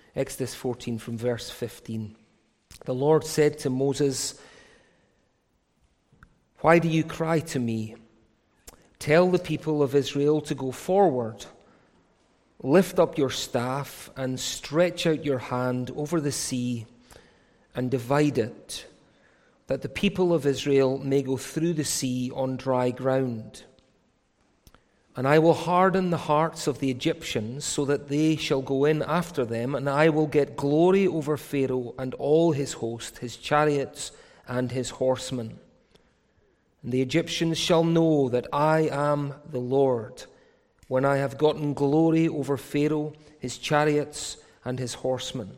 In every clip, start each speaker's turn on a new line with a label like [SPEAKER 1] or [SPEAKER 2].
[SPEAKER 1] Exodus 14 from verse 15. The Lord said to Moses, "Why do you cry to me? Tell the people of Israel to go forward. Lift up your staff and stretch out your hand over the sea and divide it, that the people of Israel may go through the sea on dry ground. And I will harden the hearts of the Egyptians so that they shall go in after them, and I will get glory over Pharaoh and all his host, his chariots and his horsemen. And the Egyptians shall know that I am the Lord, when I have gotten glory over Pharaoh, his chariots and his horsemen."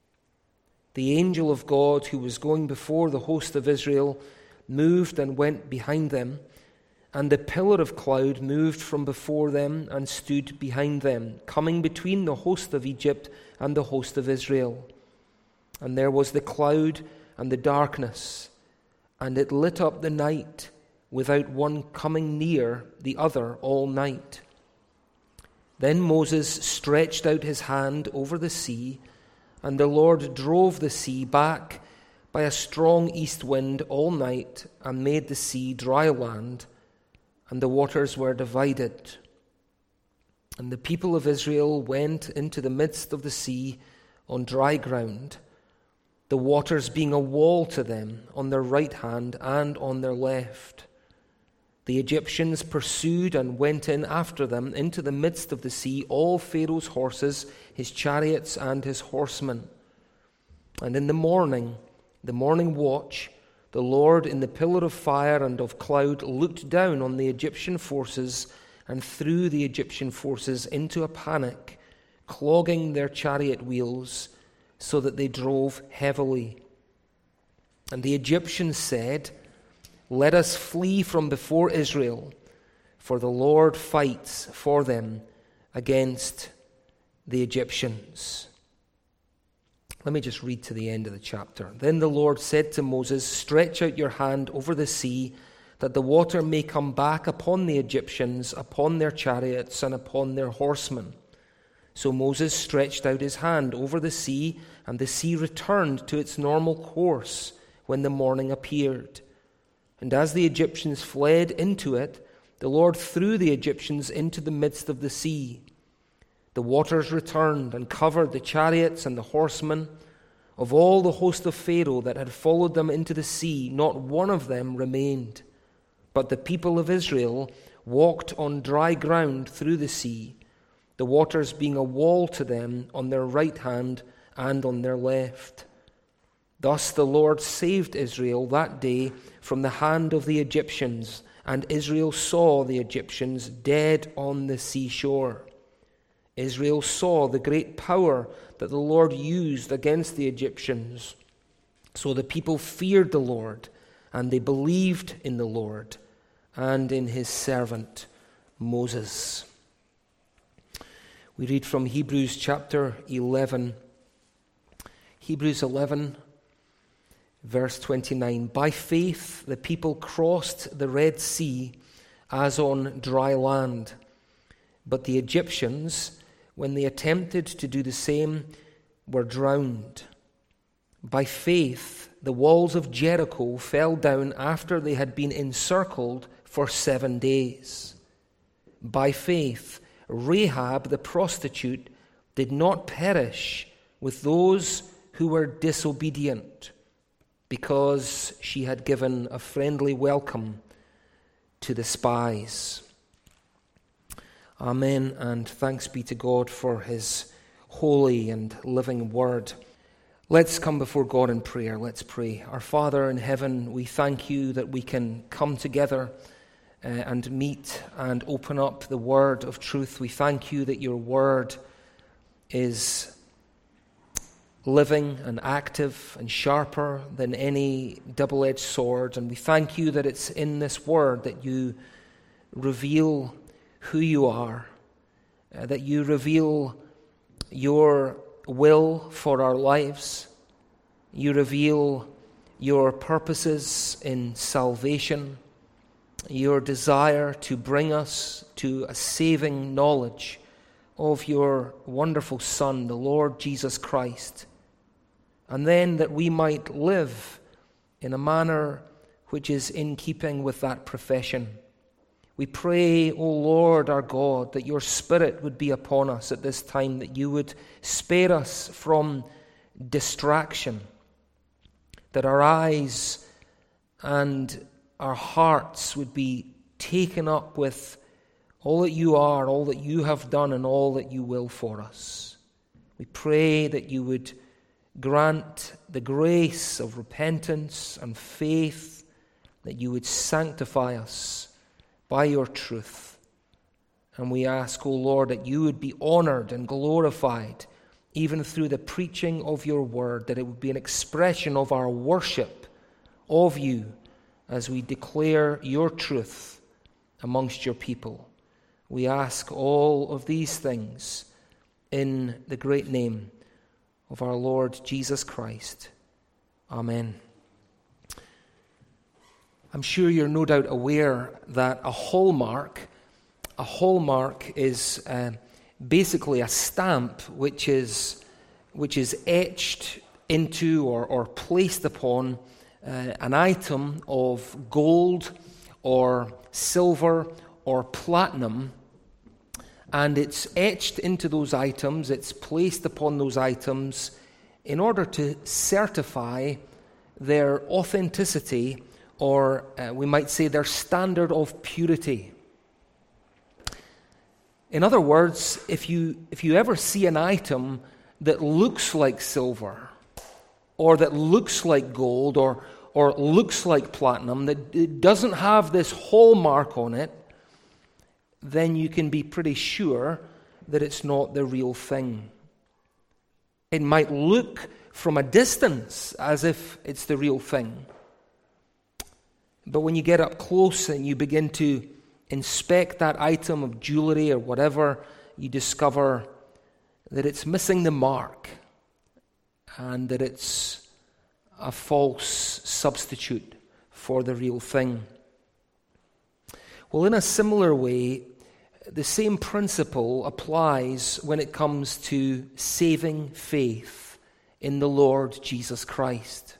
[SPEAKER 1] The angel of God, who was going before the host of Israel, moved and went behind them, and the pillar of cloud moved from before them and stood behind them, coming between the host of Egypt and the host of Israel. And there was the cloud and the darkness, and it lit up the night, without one coming near the other all night. Then Moses stretched out his hand over the sea, and the Lord drove the sea back by a strong east wind all night, and made the sea dry land, and the waters were divided. And the people of Israel went into the midst of the sea on dry ground, the waters being a wall to them on their right hand and on their left. The Egyptians pursued and went in after them into the midst of the sea, all Pharaoh's horses, his chariots, and his horsemen. And in the morning watch, the Lord in the pillar of fire and of cloud looked down on the Egyptian forces and threw the Egyptian forces into a panic, clogging their chariot wheels so that they drove heavily. And the Egyptians said, "Let us flee from before Israel, for the Lord fights for them against the Egyptians." Let me just read to the end of the chapter. Then the Lord said to Moses, "Stretch out your hand over the sea, that the water may come back upon the Egyptians, upon their chariots, and upon their horsemen." So Moses stretched out his hand over the sea, and the sea returned to its normal course when the morning appeared. And as the Egyptians fled into it, the Lord threw the Egyptians into the midst of the sea. The waters returned and covered the chariots and the horsemen. Of all the host of Pharaoh that had followed them into the sea, not one of them remained. But the people of Israel walked on dry ground through the sea, the waters being a wall to them on their right hand and on their left. Thus the Lord saved Israel that day from the hand of the Egyptians, and Israel saw the Egyptians dead on the seashore. Israel saw the great power that the Lord used against the Egyptians. So the people feared the Lord, and they believed in the Lord and in his servant Moses. We read from Hebrews chapter 11. Hebrews 11, verse 29. By faith the people crossed the Red Sea as on dry land, but the Egyptians, when they attempted to do the same, were drowned. By faith, the walls of Jericho fell down after they had been encircled for 7 days. By faith, Rahab the prostitute did not perish with those who were disobedient, because she had given a friendly welcome to the spies. Amen, and thanks be to God for his holy and living word. Let's come before God in prayer. Let's pray. Our Father in heaven, we thank you that we can come together and meet and open up the word of truth. We thank you that your word is living and active and sharper than any double-edged sword. And we thank you that it's in this word that you reveal who you are, that you reveal your will for our lives. You reveal your purposes in salvation, your desire to bring us to a saving knowledge of your wonderful Son, the Lord Jesus Christ, and then that we might live in a manner which is in keeping with that profession. We pray, O Lord our God, that your Spirit would be upon us at this time, that you would spare us from distraction, that our eyes and our hearts would be taken up with all that you are, all that you have done, and all that you will for us. We pray that you would grant the grace of repentance and faith, that you would sanctify us by your truth. And we ask, O Lord, that you would be honored and glorified even through the preaching of your word, that it would be an expression of our worship of you as we declare your truth amongst your people. We ask all of these things in the great name of our Lord Jesus Christ. Amen. I'm sure you're no doubt aware that a hallmark is basically a stamp which is etched into or placed upon an item of gold or silver or platinum, and it's etched into those items, it's placed upon those items in order to certify their authenticity, or we might say their standard of purity. In other words, if you ever see an item that looks like silver, or that looks like gold, or looks like platinum, that it doesn't have this hallmark on it, then you can be pretty sure that it's not the real thing. It might look from a distance as if it's the real thing, but when you get up close and you begin to inspect that item of jewelry or whatever, you discover that it's missing the mark and that it's a false substitute for the real thing. Well, in a similar way, the same principle applies when it comes to saving faith in the Lord Jesus Christ.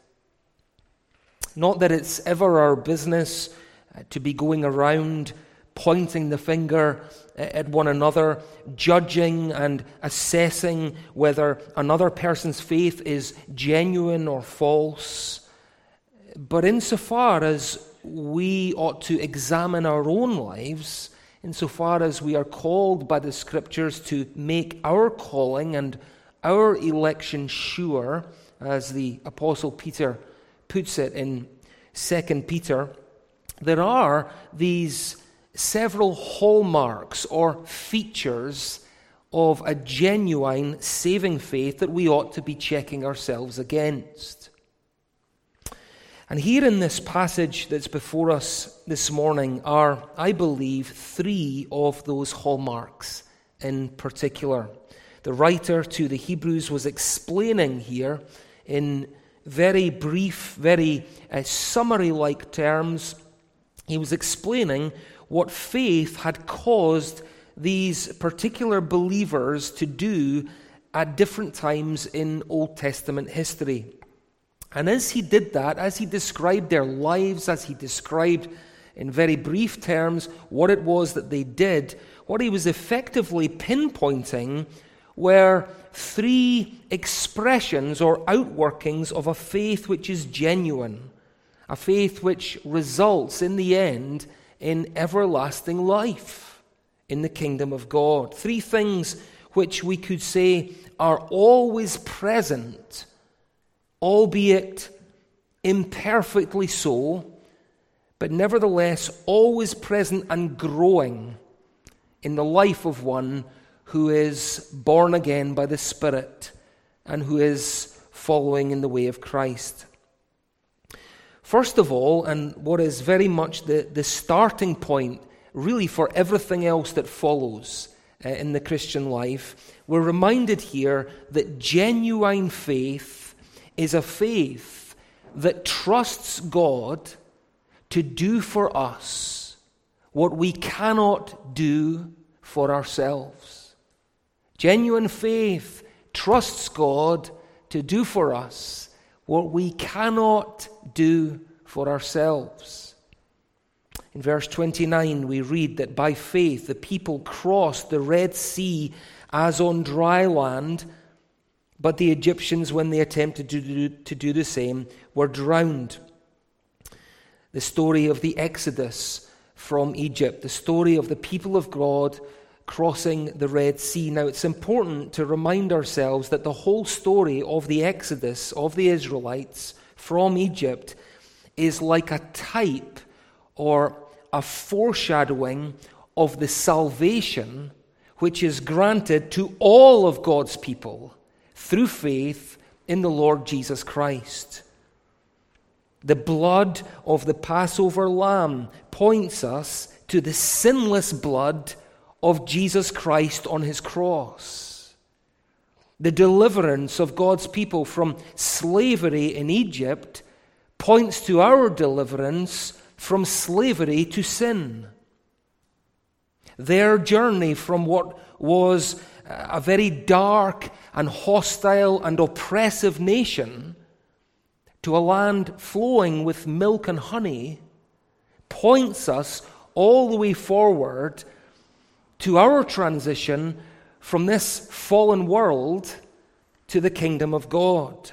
[SPEAKER 1] Not that it's ever our business to be going around pointing the finger at one another, judging and assessing whether another person's faith is genuine or false. But insofar as we ought to examine our own lives, insofar as we are called by the Scriptures to make our calling and our election sure, as the Apostle Peter puts it in 2 Peter, there are these several hallmarks or features of a genuine saving faith that we ought to be checking ourselves against. And here in this passage that's before us this morning are, I believe, 3 of those hallmarks in particular. The writer to the Hebrews was explaining here in very brief, very summary-like terms. He was explaining what faith had caused these particular believers to do at different times in Old Testament history. And as he did that, as he described their lives, as he described in very brief terms what it was that they did, what he was effectively pinpointing were 3 expressions or outworkings of a faith which is genuine, a faith which results in the end in everlasting life in the kingdom of God. 3 things which we could say are always present, albeit imperfectly so, but nevertheless always present and growing in the life of one who is born again by the Spirit and who is following in the way of Christ. First of all, and what is very much the starting point really for everything else that follows in the Christian life, we're reminded here that genuine faith is a faith that trusts God to do for us what we cannot do for ourselves. Genuine faith trusts God to do for us what we cannot do for ourselves. In verse 29, we read that by faith the people crossed the Red Sea as on dry land, but the Egyptians, when they attempted to do the same, were drowned. The story of the Exodus from Egypt, the story of the people of God crossing the Red Sea. Now, it's important to remind ourselves that the whole story of the Exodus of the Israelites from Egypt is like a type or a foreshadowing of the salvation which is granted to all of God's people through faith in the Lord Jesus Christ. The blood of the Passover lamb points us to the sinless blood of Jesus Christ on his cross. The deliverance of God's people from slavery in Egypt points to our deliverance from slavery to sin. Their journey from what was a very dark and hostile and oppressive nation to a land flowing with milk and honey points us all the way forward to our transition from this fallen world to the kingdom of God.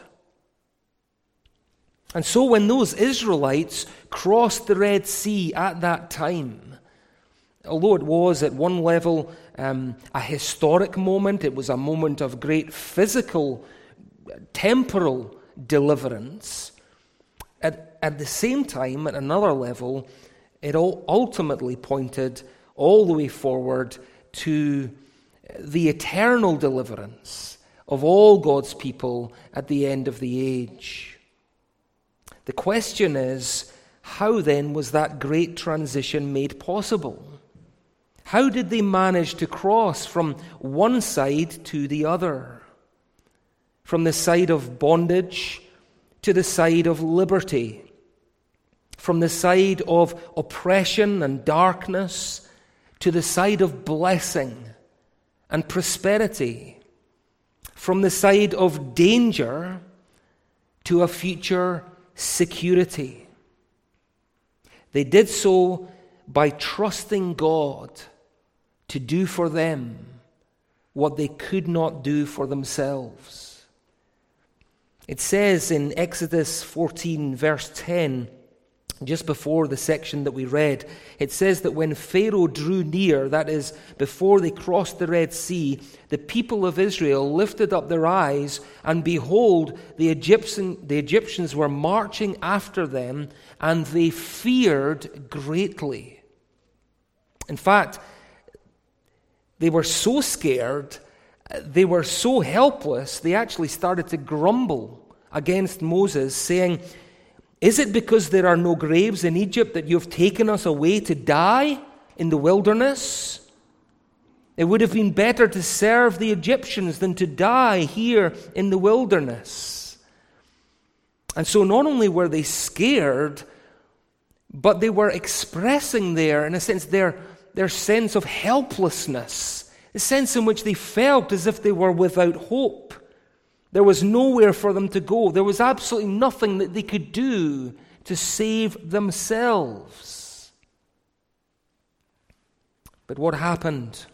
[SPEAKER 1] And so when those Israelites crossed the Red Sea at that time, although it was at one level a historic moment, it was a moment of great physical, temporal deliverance, at the same time, at another level, it all ultimately pointed all the way forward to the eternal deliverance of all God's people at the end of the age. The question is, how then was that great transition made possible? How did they manage to cross from one side to the other? From the side of bondage to the side of liberty? From the side of oppression and darkness to the side of blessing and prosperity? From the side of danger to a future security? They did so by trusting God to do for them what they could not do for themselves. It says in Exodus 14, verse 10, just before the section that we read, it says that when Pharaoh drew near, that is, before they crossed the Red Sea, the people of Israel lifted up their eyes, and behold, the Egyptians were marching after them, and they feared greatly. In fact, they were so scared, they were so helpless, they actually started to grumble against Moses, saying, "Is it because there are no graves in Egypt that you've taken us away to die in the wilderness? It would have been better to serve the Egyptians than to die here in the wilderness." And so not only were they scared, but they were expressing there, in a sense, their sense of helplessness, the sense in which they felt as if they were without hope. There was nowhere for them to go. There was absolutely nothing that they could do to save themselves. But what happened?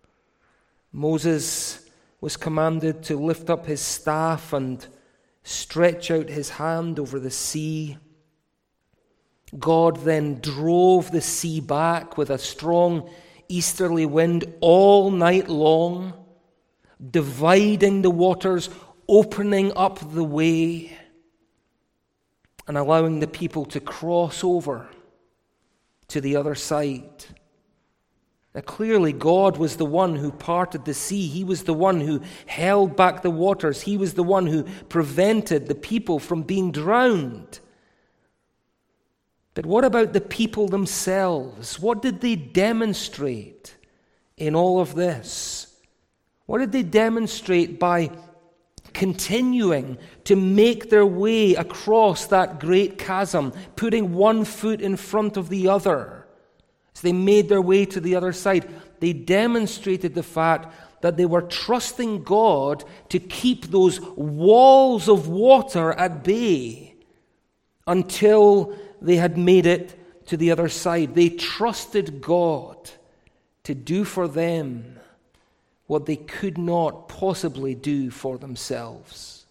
[SPEAKER 1] Moses was commanded to lift up his staff and stretch out his hand over the sea. God then drove the sea back with a strong easterly wind all night long, dividing the waters, opening up the way, and allowing the people to cross over to the other side. Now, clearly, God was the one who parted the sea. He was the one who held back the waters. He was the one who prevented the people from being drowned. But what about the people themselves? What did they demonstrate in all of this? What did they demonstrate by continuing to make their way across that great chasm, putting one foot in front of the other? As they made their way to the other side, they demonstrated the fact that they were trusting God to keep those walls of water at bay until they had made it to the other side. They trusted God to do for them what they could not possibly do for themselves.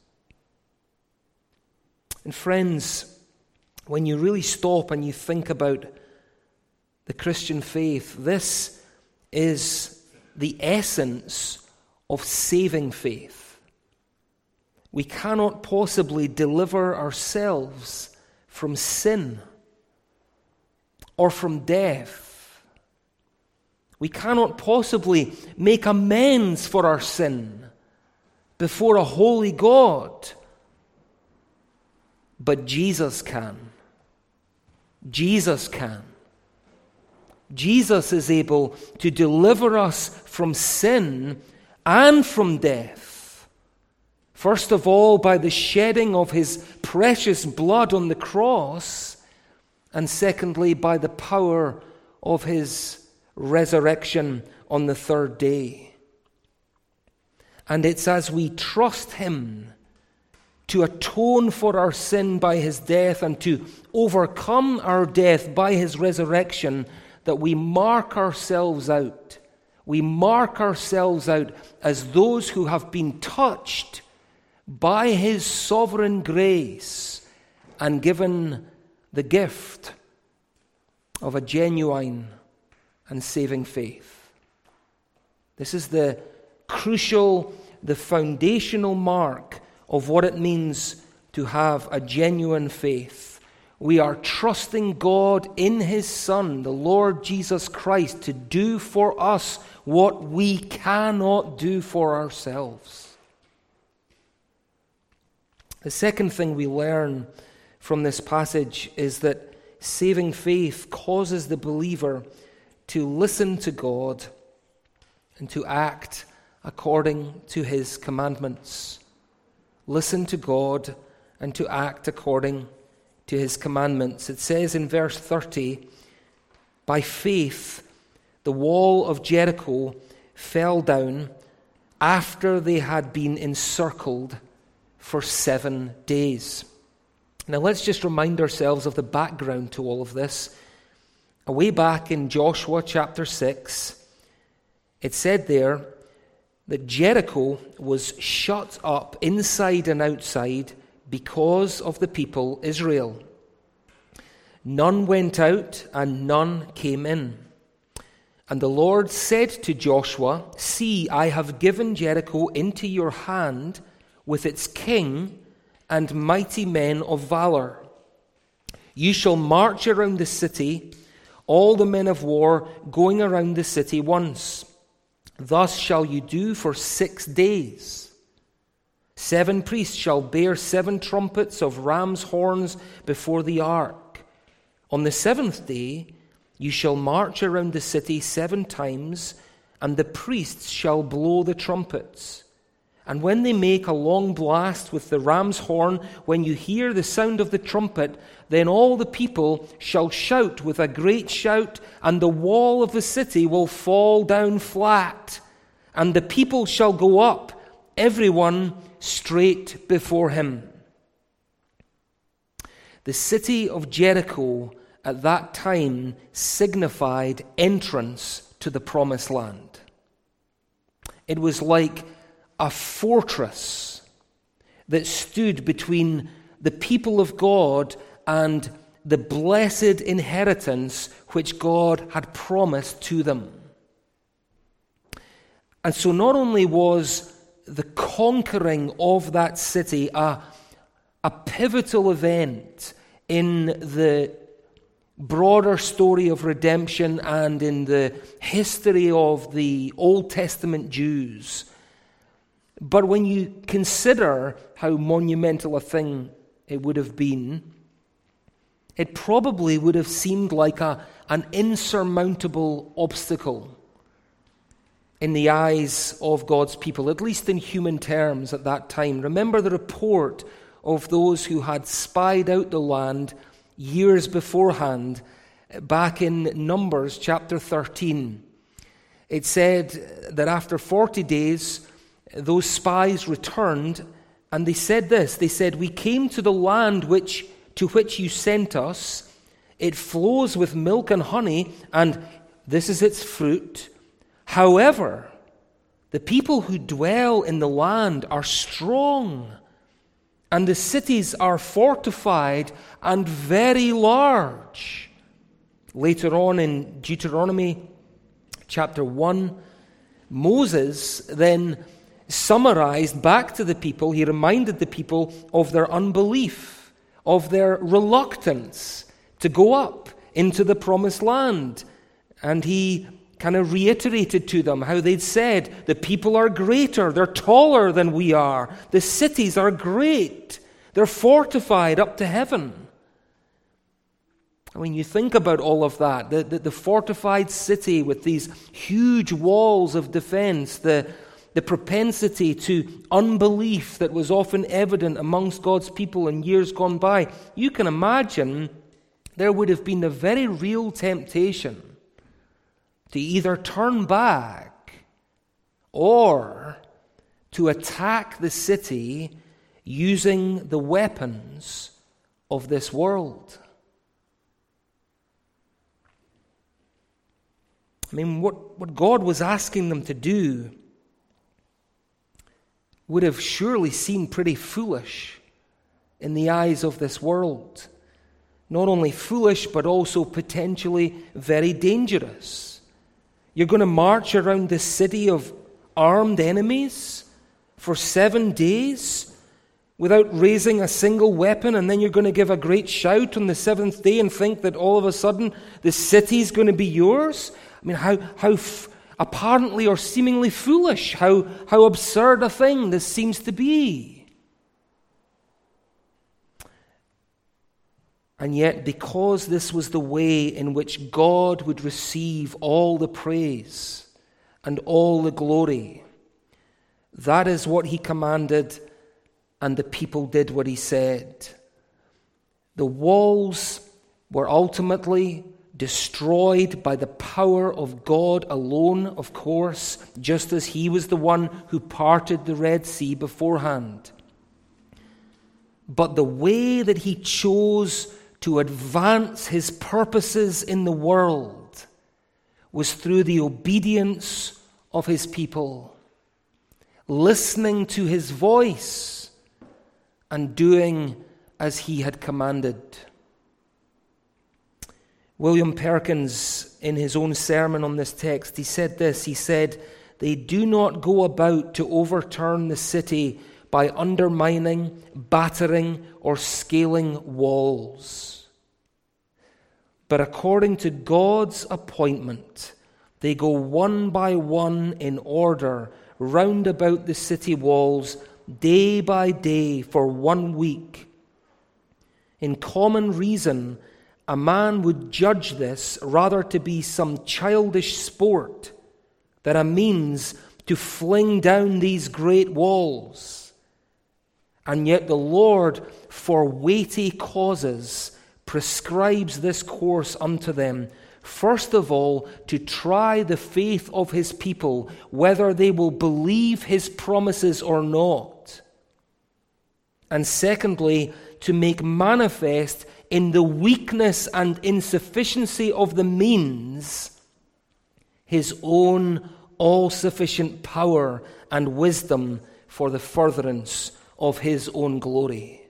[SPEAKER 1] And friends, when you really stop and you think about the Christian faith, this is the essence of saving faith. We cannot possibly deliver ourselves from sin or from death. We cannot possibly make amends for our sin before a holy God. But Jesus can. Jesus can. Jesus is able to deliver us from sin and from death. First of all, by the shedding of his precious blood on the cross, and secondly, by the power of his resurrection on the third day. And it's as we trust him to atone for our sin by his death and to overcome our death by his resurrection that we mark ourselves out. We mark ourselves out as those who have been touched by his sovereign grace and given the gift of a genuine and saving faith. This is the crucial, the foundational mark of what it means to have a genuine faith. We are trusting God in his Son, the Lord Jesus Christ, to do for us what we cannot do for ourselves. The second thing we learn from this passage is that saving faith causes the believer to listen to God and to act according to his commandments. Listen to God and to act according to his commandments. It says in verse 30, by faith the wall of Jericho fell down after they had been encircled for 7 days. Now let's just remind ourselves of the background to all of this. Way back in Joshua chapter 6, it said there that Jericho was shut up inside and outside because of the people Israel. None went out and none came in. And the Lord said to Joshua, see, I have given Jericho into your hand with its king and mighty men of valor. You shall march around the city, all the men of war going around the city once. Thus shall you do for 6 days. 7 priests shall bear 7 trumpets of ram's horns before the ark. On the 7th day you shall march around the city 7 times, and the priests shall blow the trumpets. And when they make a long blast with the ram's horn, when you hear the sound of the trumpet, then all the people shall shout with a great shout, and the wall of the city will fall down flat, and the people shall go up, everyone straight before him. The city of Jericho at that time signified entrance to the promised land. It was like a fortress that stood between the people of God and the blessed inheritance which God had promised to them. And so not only was the conquering of that city a pivotal event in the broader story of redemption and in the history of the Old Testament Jews, but when you consider how monumental a thing it would have been, it probably would have seemed like an insurmountable obstacle in the eyes of God's people, at least in human terms at that time. Remember the report of those who had spied out the land years beforehand, back in Numbers chapter 13. It said that after 40 days, those spies returned, and they said this. They said, "We came to the land to which you sent us. It flows with milk and honey, and this is its fruit. However, the people who dwell in the land are strong, and the cities are fortified and very large." Later on in Deuteronomy chapter 1, Moses then summarized back to the people, he reminded the people of their unbelief, of their reluctance to go up into the promised land. And he kind of reiterated to them how they'd said, the people are greater, they're taller than we are, the cities are great, they're fortified up to heaven. When you think about all of that, the fortified city with these huge walls of defense, the propensity to unbelief that was often evident amongst God's people in years gone by, you can imagine there would have been a very real temptation to either turn back or to attack the city using the weapons of this world. I mean, what God was asking them to do would have surely seemed pretty foolish in the eyes of this world. Not only foolish, but also potentially very dangerous. You're going to march around this city of armed enemies for 7 days without raising a single weapon, and then you're going to give a great shout on the seventh day and think that all of a sudden the city's going to be yours? I mean, how apparently or seemingly foolish, how absurd a thing this seems to be. And yet, because this was the way in which God would receive all the praise and all the glory, that is what he commanded, and the people did what he said. The walls were ultimately destroyed by the power of God alone, of course, just as he was the one who parted the Red Sea beforehand. But the way that he chose to advance his purposes in the world was through the obedience of his people, listening to his voice and doing as he had commanded. William Perkins, in his own sermon on this text, he said this. He said, "They do not go about to overturn the city by undermining, battering, or scaling walls. But according to God's appointment, they go one by one in order round about the city walls, day by day for 1 week. In common reason, a man would judge this rather to be some childish sport than a means to fling down these great walls. And yet the Lord, for weighty causes, prescribes this course unto them, first of all, to try the faith of his people, whether they will believe his promises or not. And secondly, to make manifest in the weakness and insufficiency of the means his own all-sufficient power and wisdom for the furtherance of his own glory.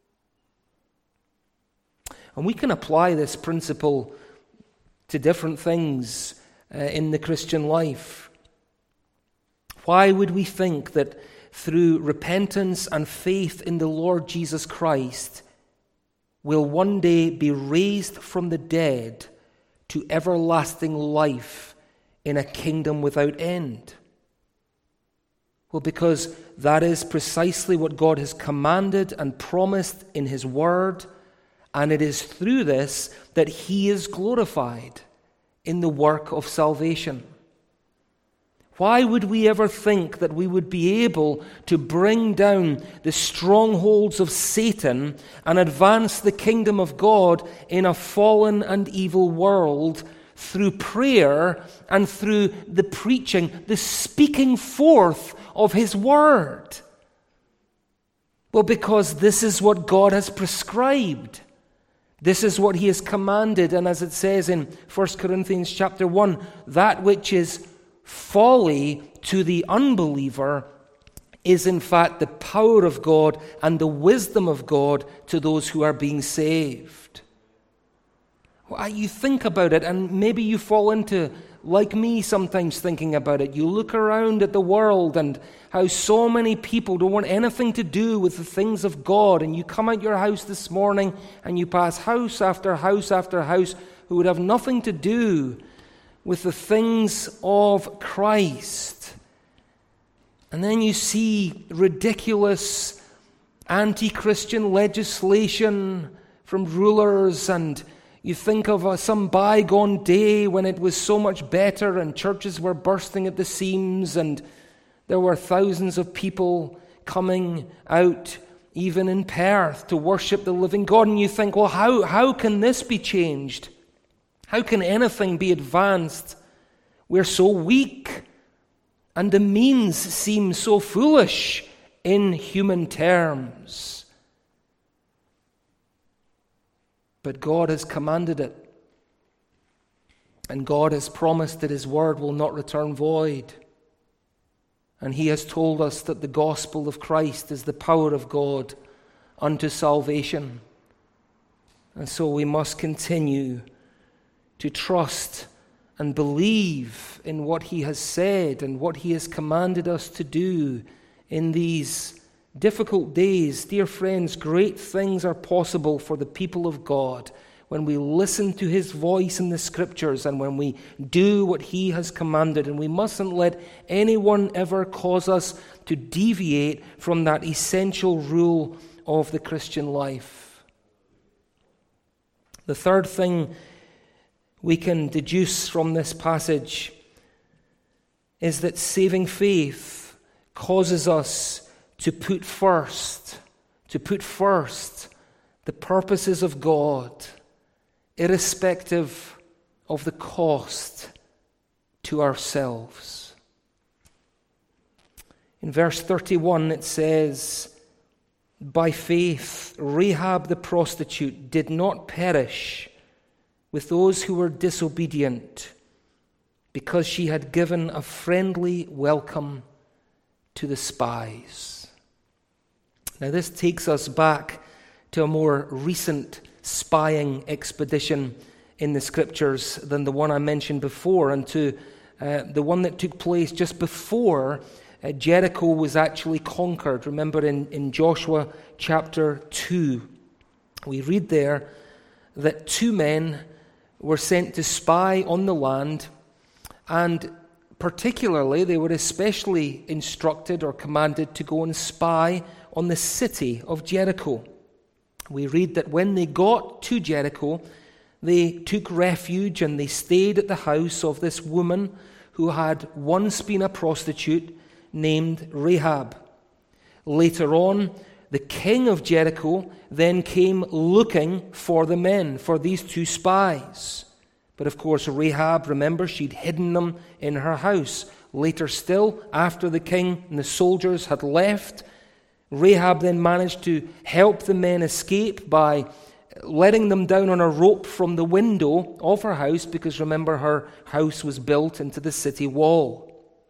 [SPEAKER 1] And we can apply this principle to different things in the Christian life. Why would we think that through repentance and faith in the Lord Jesus Christ we'll one day be raised from the dead to everlasting life in a kingdom without end? Well, because that is precisely what God has commanded and promised in his word, and it is through this that he is glorified in the work of salvation. Why would we ever think that we would be able to bring down the strongholds of Satan and advance the kingdom of God in a fallen and evil world through prayer and through the preaching, the speaking forth of His Word? Well, because this is what God has prescribed. This is what He has commanded. And as it says in 1 Corinthians chapter 1, that which is folly to the unbeliever is in fact the power of God and the wisdom of God to those who are being saved. Well, you think about it, and maybe you fall into, like me sometimes thinking about it, you look around at the world and how so many people don't want anything to do with the things of God, and you come out your house this morning and you pass house after house after house who would have nothing to do with the things of Christ. And then you see ridiculous anti-Christian legislation from rulers, and you think of some bygone day when it was so much better and churches were bursting at the seams and there were thousands of people coming out, even in Perth, to worship the living God. And you think, well, how can this be changed? How can anything be advanced? We're so weak, and the means seem so foolish in human terms. But God has commanded it. And God has promised that His word will not return void. And He has told us that the gospel of Christ is the power of God unto salvation. And so we must continue to trust and believe in what He has said and what He has commanded us to do in these difficult days. Dear friends, great things are possible for the people of God when we listen to His voice in the Scriptures and when we do what He has commanded. And we mustn't let anyone ever cause us to deviate from that essential rule of the Christian life. The third thing we can deduce from this passage is that saving faith causes us to put first the purposes of God, irrespective of the cost to ourselves. In verse 31 it says, by faith Rahab the prostitute did not perish with those who were disobedient, because she had given a friendly welcome to the spies. Now this takes us back to a more recent spying expedition in the Scriptures than the one I mentioned before, and to the one that took place just before Jericho was actually conquered. Remember in Joshua chapter 2, we read there that 2 men were sent to spy on the land, and particularly they were especially instructed or commanded to go and spy on the city of Jericho. We read that when they got to Jericho, they took refuge and they stayed at the house of this woman who had once been a prostitute named Rahab. Later on, the king of Jericho then came looking for the men, for these 2 spies. But of course, Rahab, remember, she'd hidden them in her house. Later still, after the king and the soldiers had left, Rahab then managed to help the men escape by letting them down on a rope from the window of her house, because remember, her house was built into the city wall.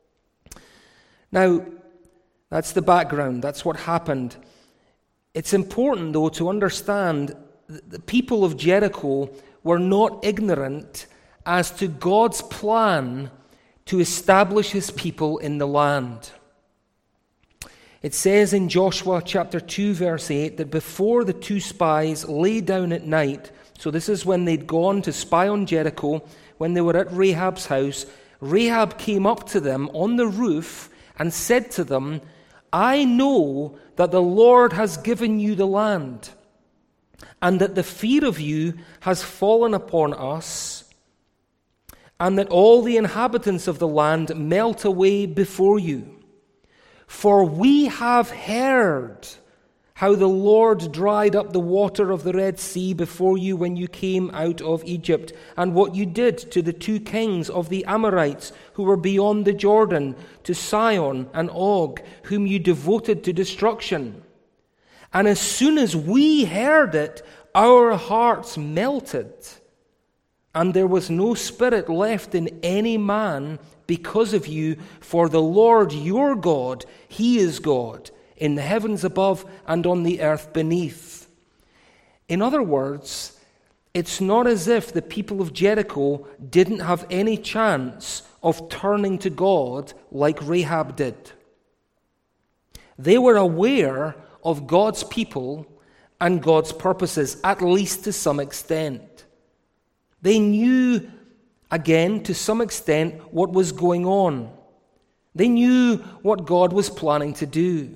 [SPEAKER 1] Now, that's the background. That's what happened. It's important, though, to understand that the people of Jericho were not ignorant as to God's plan to establish His people in the land. It says in Joshua chapter 2, verse 8, that before the 2 spies lay down at night, so this is when they'd gone to spy on Jericho, when they were at Rahab's house, Rahab came up to them on the roof and said to them, I know that the Lord has given you the land, and that the fear of you has fallen upon us, and that all the inhabitants of the land melt away before you. For we have heard how the Lord dried up the water of the Red Sea before you when you came out of Egypt, and what you did to the 2 kings of the Amorites who were beyond the Jordan, to Sihon and Og, whom you devoted to destruction. And as soon as we heard it, our hearts melted, and there was no spirit left in any man because of you, for the Lord your God, He is God, in the heavens above and on the earth beneath. In other words, it's not as if the people of Jericho didn't have any chance of turning to God like Rahab did. They were aware of God's people and God's purposes, at least to some extent. They knew, again, to some extent, what was going on. They knew what God was planning to do.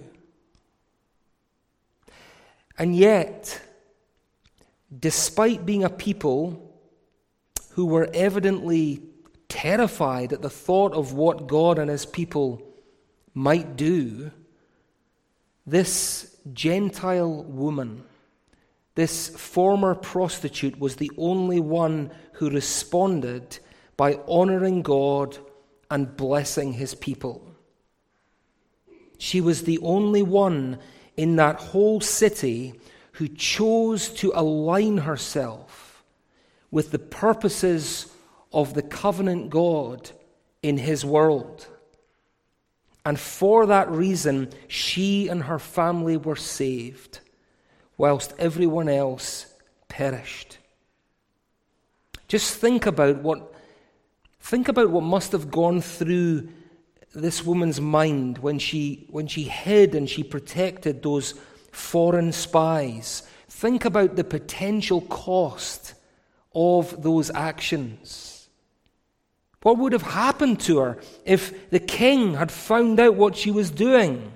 [SPEAKER 1] And yet, despite being a people who were evidently terrified at the thought of what God and His people might do, this Gentile woman, this former prostitute, was the only one who responded by honoring God and blessing His people. She was the only one in that whole city who chose to align herself with the purposes of the covenant God in His world. And for that reason, she and her family were saved, whilst everyone else perished. Just think about what must have gone through this woman's mind when she hid and she protected those foreign spies. Think about the potential cost of those actions. What would have happened to her if the king had found out what she was doing?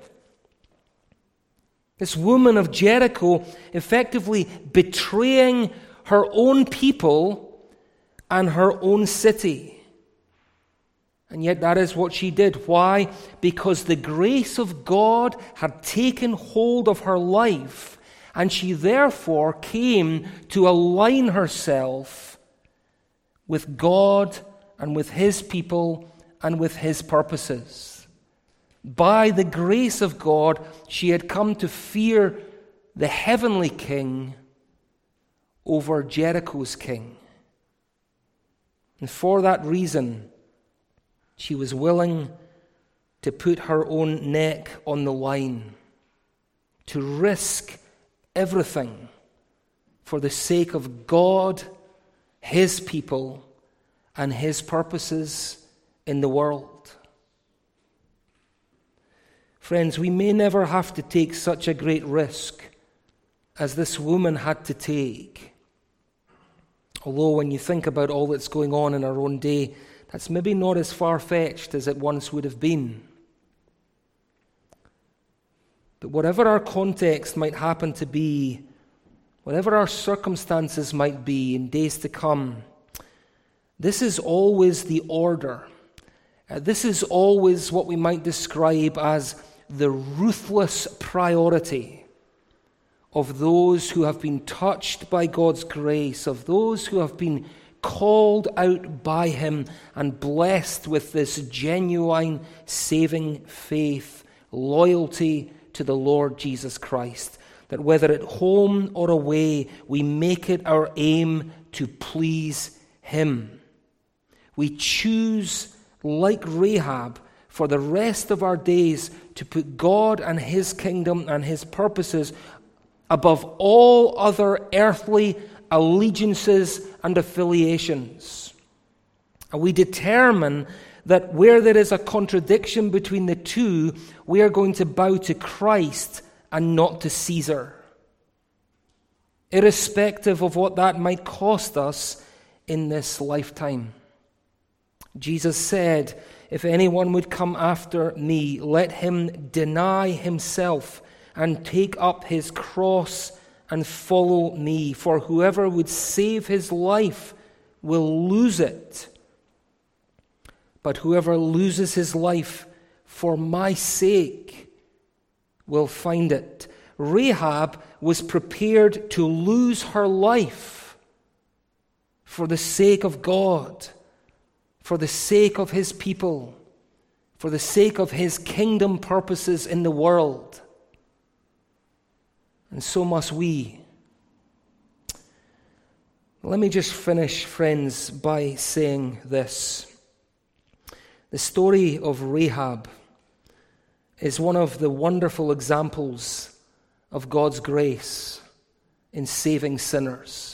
[SPEAKER 1] This woman of Jericho effectively betraying her own people and her own city. And yet that is what she did. Why? Because the grace of God had taken hold of her life, and she therefore came to align herself with God and with His people and with His purposes. By the grace of God, she had come to fear the heavenly king over Jericho's king. And for that reason, she was willing to put her own neck on the line, to risk everything for the sake of God, His people, and His purposes in the world. Friends, we may never have to take such a great risk as this woman had to take. Although when you think about all that's going on in our own day, that's maybe not as far-fetched as it once would have been. But whatever our context might happen to be, whatever our circumstances might be in days to come, this is always the order. This is always what we might describe as the ruthless priority of those who have been touched by God's grace, of those who have been called out by Him and blessed with this genuine saving faith, loyalty to the Lord Jesus Christ. That whether at home or away, we make it our aim to please Him. We choose, like Rahab, for the rest of our days to put God and His kingdom and His purposes above all other earthly allegiances and affiliations. And we determine that where there is a contradiction between the two, we are going to bow to Christ and not to Caesar, irrespective of what that might cost us in this lifetime. Jesus said, "If anyone would come after me, let him deny himself and take up his cross and follow me. For whoever would save his life will lose it. But whoever loses his life for my sake will find it." Rahab was prepared to lose her life for the sake of God, for the sake of his people, for the sake of his kingdom purposes in the world. And so must we. Let me just finish, friends, by saying this. The story of Rahab is one of the wonderful examples of God's grace in saving sinners.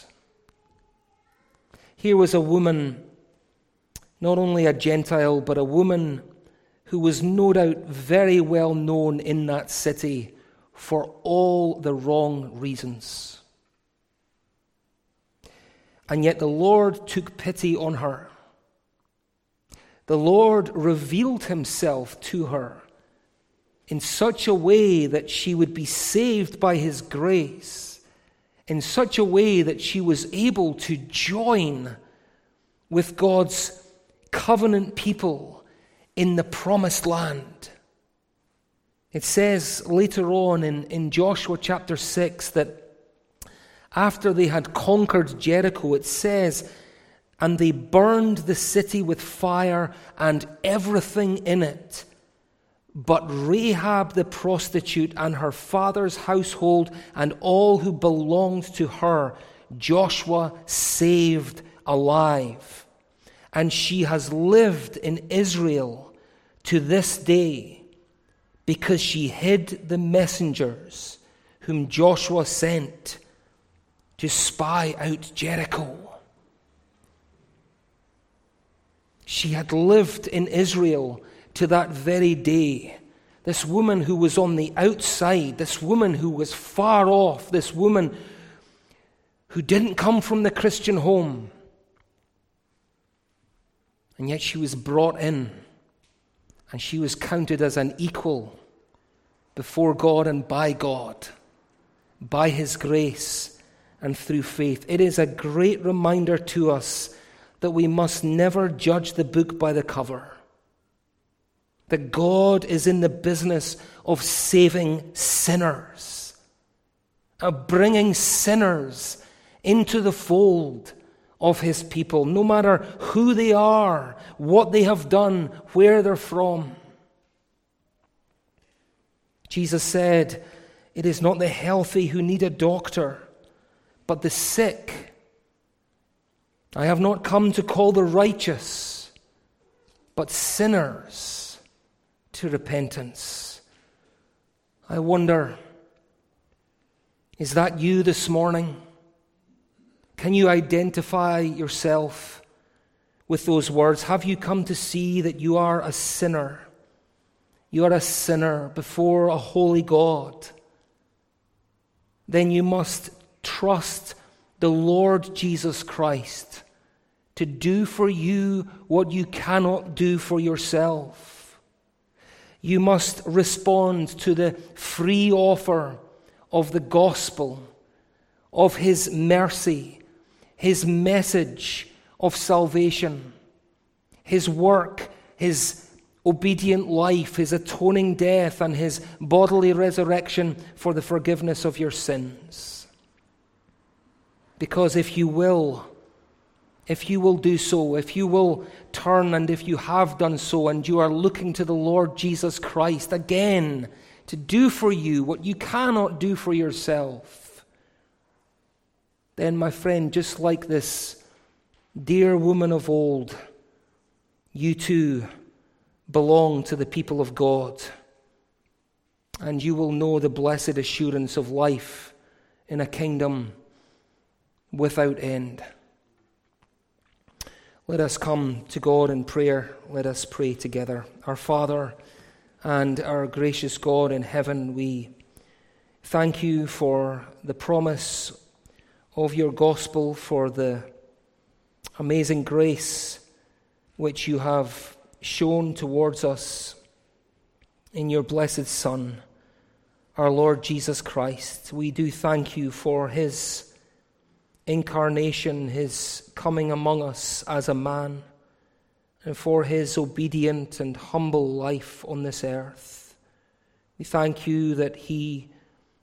[SPEAKER 1] Here was a woman, not only a Gentile, but a woman who was no doubt very well known in that city for all the wrong reasons. And yet the Lord took pity on her. The Lord revealed himself to her in such a way that she would be saved by his grace, in such a way that she was able to join with God's covenant people in the promised land. It says later on in Joshua chapter 6 that after they had conquered Jericho, it says, and they burned the city with fire and everything in it. But Rahab the prostitute and her father's household and all who belonged to her, Joshua saved alive. And she has lived in Israel to this day because she hid the messengers whom Joshua sent to spy out Jericho. She had lived in Israel to that very day. This woman who was on the outside, this woman who was far off, this woman who didn't come from the Christian home. And yet she was brought in, and she was counted as an equal before God and by God, by his grace and through faith. It is a great reminder to us that we must never judge the book by the cover. That God is in the business of saving sinners, of bringing sinners into the fold of his people, no matter who they are, what they have done, where they're from. Jesus said, "It is not the healthy who need a doctor, but the sick. I have not come to call the righteous, but sinners to repentance." I wonder, is that you this morning? Can you identify yourself with those words? Have you come to see that you are a sinner? You are a sinner before a holy God. Then you must trust the Lord Jesus Christ to do for you what you cannot do for yourself. You must respond to the free offer of the gospel, of his mercy, his message of salvation, his work, his obedient life, his atoning death, and his bodily resurrection for the forgiveness of your sins. Because if you will do so, if you will turn, and if you have done so, and you are looking to the Lord Jesus Christ again to do for you what you cannot do for yourself, then, my friend, just like this dear woman of old, you too belong to the people of God, and you will know the blessed assurance of life in a kingdom without end. Let us come to God in prayer. Let us pray together. Our Father and our gracious God in heaven, we thank you for the promise of your gospel, for the amazing grace which you have shown towards us in your blessed Son, our Lord Jesus Christ. We do thank you for his incarnation, his coming among us as a man, and for his obedient and humble life on this earth. We thank you that he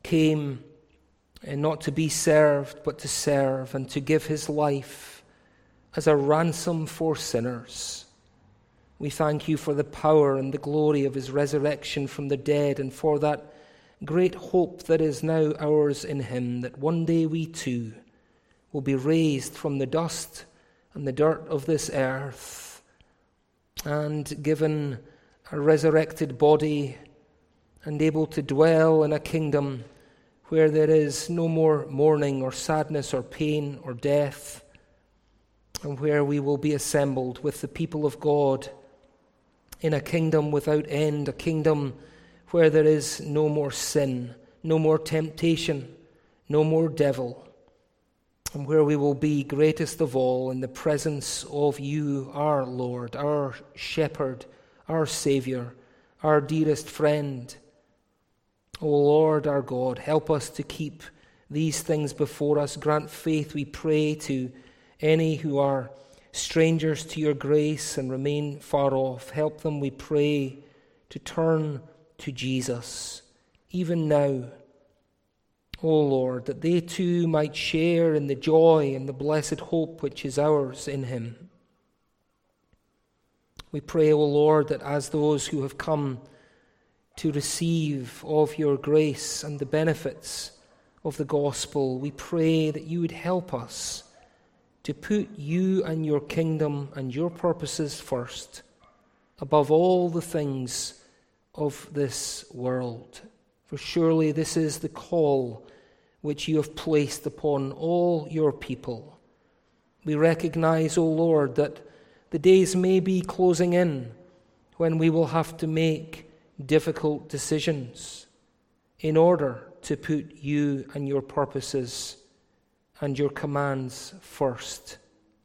[SPEAKER 1] came not to be served, but to serve and to give his life as a ransom for sinners. We thank you for the power and the glory of his resurrection from the dead, and for that great hope that is now ours in him, that one day we too will be raised from the dust and the dirt of this earth and given a resurrected body and able to dwell in a kingdom where there is no more mourning or sadness or pain or death, and where we will be assembled with the people of God in a kingdom without end, a kingdom where there is no more sin, no more temptation, no more devil, and where we will be greatest of all in the presence of you, our Lord, our Shepherd, our Saviour, our dearest friend. O Lord our God, help us to keep these things before us. Grant faith, we pray, to any who are strangers to your grace and remain far off. Help them, we pray, to turn to Jesus, even now. O Lord, that they too might share in the joy and the blessed hope which is ours in him. We pray, O Lord, that as those who have come to receive of your grace and the benefits of the gospel, we pray that you would help us to put you and your kingdom and your purposes first, above all the things of this world. For surely this is the call which you have placed upon all your people. We recognize, O Lord, that the days may be closing in when we will have to make difficult decisions in order to put you and your purposes and your commands first.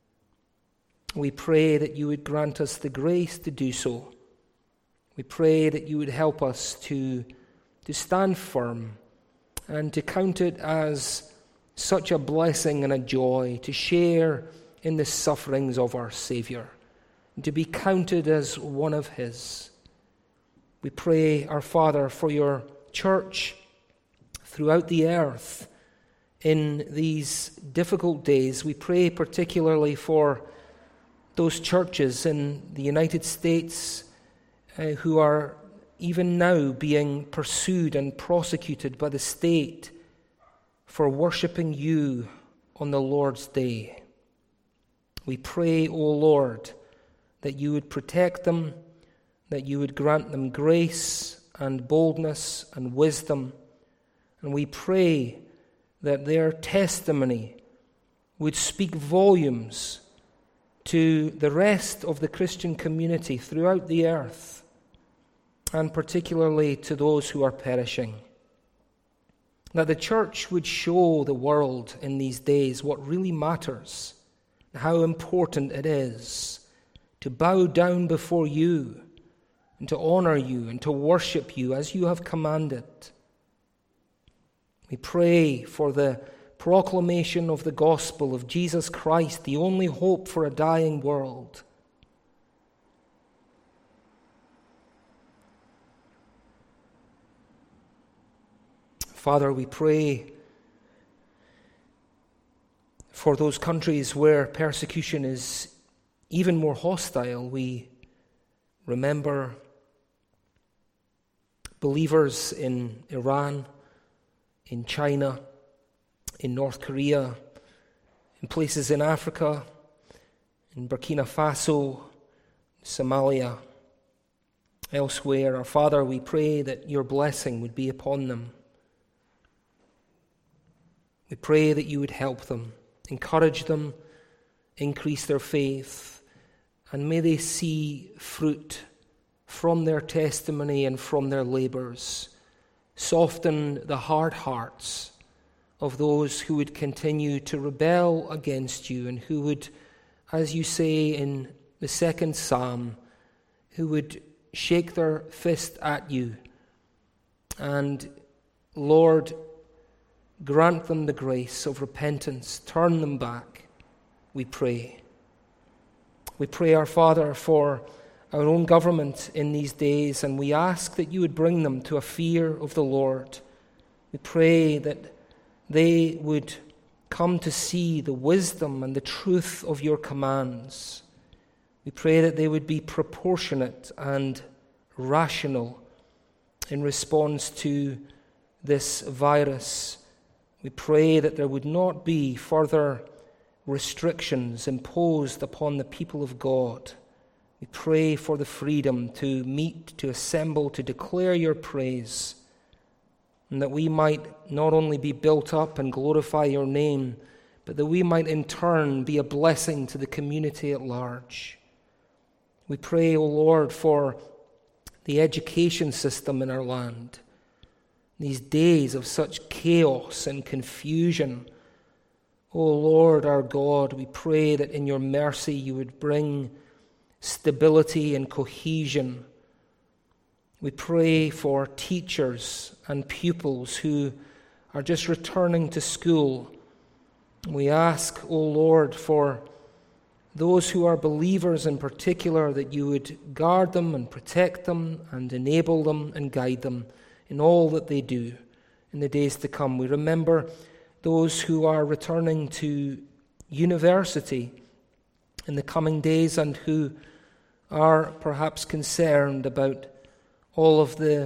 [SPEAKER 1] We pray that you would grant us the grace to do so. We pray that you would help us to stand firm and to count it as such a blessing and a joy to share in the sufferings of our Saviour, and to be counted as one of his. We pray, our Father, for your church throughout the earth in these difficult days. We pray particularly for those churches in the United States who are even now being pursued and prosecuted by the state for worshiping you on the Lord's Day. We pray, O Lord, that you would protect them, that you would grant them grace and boldness and wisdom. And we pray that their testimony would speak volumes to the rest of the Christian community throughout the earth, and particularly to those who are perishing. That the church would show the world in these days what really matters, how important it is to bow down before you and to honor you and to worship you as you have commanded. We pray for the proclamation of the gospel of Jesus Christ, the only hope for a dying world. Father, we pray for those countries where persecution is even more hostile. We remember believers in Iran, in China, in North Korea, in places in Africa, in Burkina Faso, Somalia, elsewhere. Our Father, we pray that your blessing would be upon them. We pray that you would help them, encourage them, increase their faith, and may they see fruit from their testimony and from their labors. Soften the hard hearts of those who would continue to rebel against you and who would, as you say in the second Psalm, who would shake their fist at you. And Lord, grant them the grace of repentance. Turn them back, we pray. We pray, our Father, for our own government in these days, and we ask that you would bring them to a fear of the Lord, We pray that they would come to see the wisdom and the truth of your commands. We pray that they would be proportionate and rational in response to this virus. We pray that there would not be further restrictions imposed upon the people of God. We pray for the freedom to meet, to assemble, to declare your praise, and that we might not only be built up and glorify your name, but that we might in turn be a blessing to the community at large. We pray, O Lord, for the education system in our land. These days of such chaos and confusion, O Lord our God, we pray that in your mercy you would bring stability and cohesion. We pray for teachers and pupils who are just returning to school. We ask, O Lord, for those who are believers in particular, that you would guard them and protect them and enable them and guide them in all that they do in the days to come. We remember those who are returning to university in the coming days and who are perhaps concerned about all of the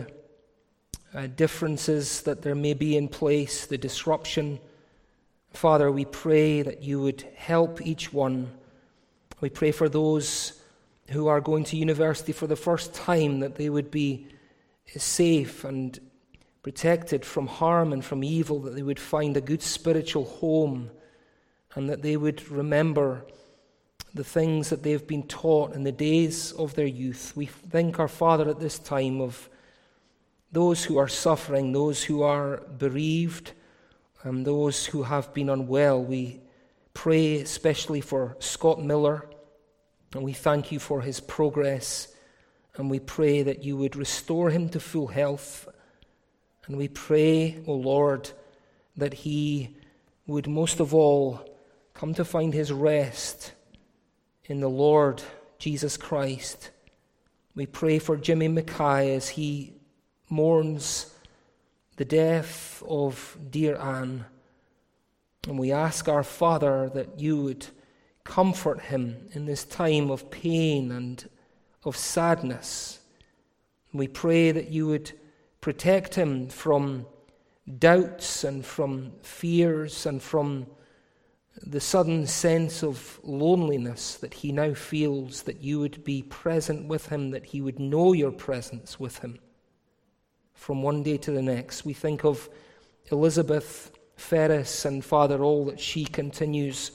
[SPEAKER 1] differences that there may be in place, the disruption. Father, we pray that you would help each one. We pray for those who are going to university for the first time, that they would be safe and protected from harm and from evil, that they would find a good spiritual home, and that they would remember the things that they've been taught in the days of their youth. We think, our Father, at this time of those who are suffering, those who are bereaved, and those who have been unwell. We pray especially for Scott Miller, and we thank you for his progress, and we pray that you would restore him to full health. And we pray, O Lord, that he would most of all come to find his rest in the Lord Jesus Christ. We pray for Jimmy Mackay as he mourns the death of dear Anne. And we ask, our Father, that you would comfort him in this time of pain and of sadness. We pray that you would protect him from doubts and from fears and from the sudden sense of loneliness that he now feels, that you would be present with him, that he would know your presence with him from one day to the next. We think of Elizabeth Ferris, and Father, all that she continues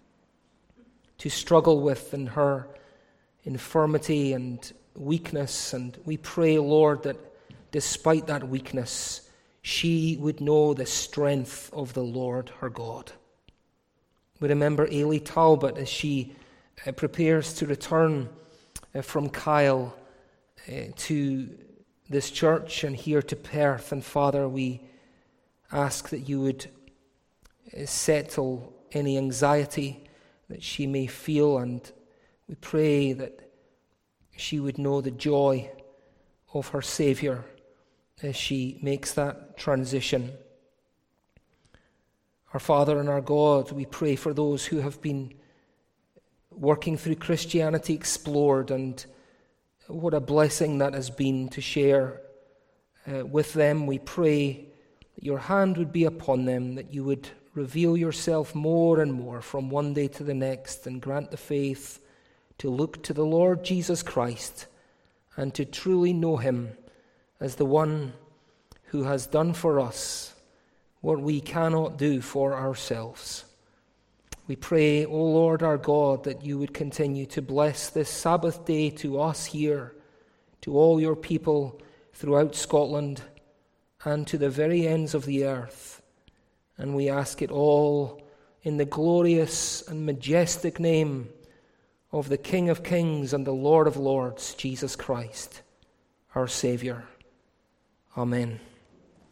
[SPEAKER 1] to struggle with in her infirmity and weakness, and we pray, Lord, that despite that weakness, she would know the strength of the Lord her God. We remember Ailey Talbot as she prepares to return from Kyle to this church and here to Perth. And Father, we ask that you would settle any anxiety that she may feel, and we pray that she would know the joy of her Savior as she makes that transition. Our Father and our God, we pray for those who have been working through Christianity Explored, and what a blessing that has been to share with them. We pray that your hand would be upon them, that you would reveal yourself more and more from one day to the next, and grant the faith to look to the Lord Jesus Christ and to truly know him as the one who has done for us what we cannot do for ourselves. We pray, O Lord our God, that you would continue to bless this Sabbath day to us here, to all your people throughout Scotland, and to the very ends of the earth. And we ask it all in the glorious and majestic name of the King of Kings and the Lord of Lords, Jesus Christ, our Savior. Amen.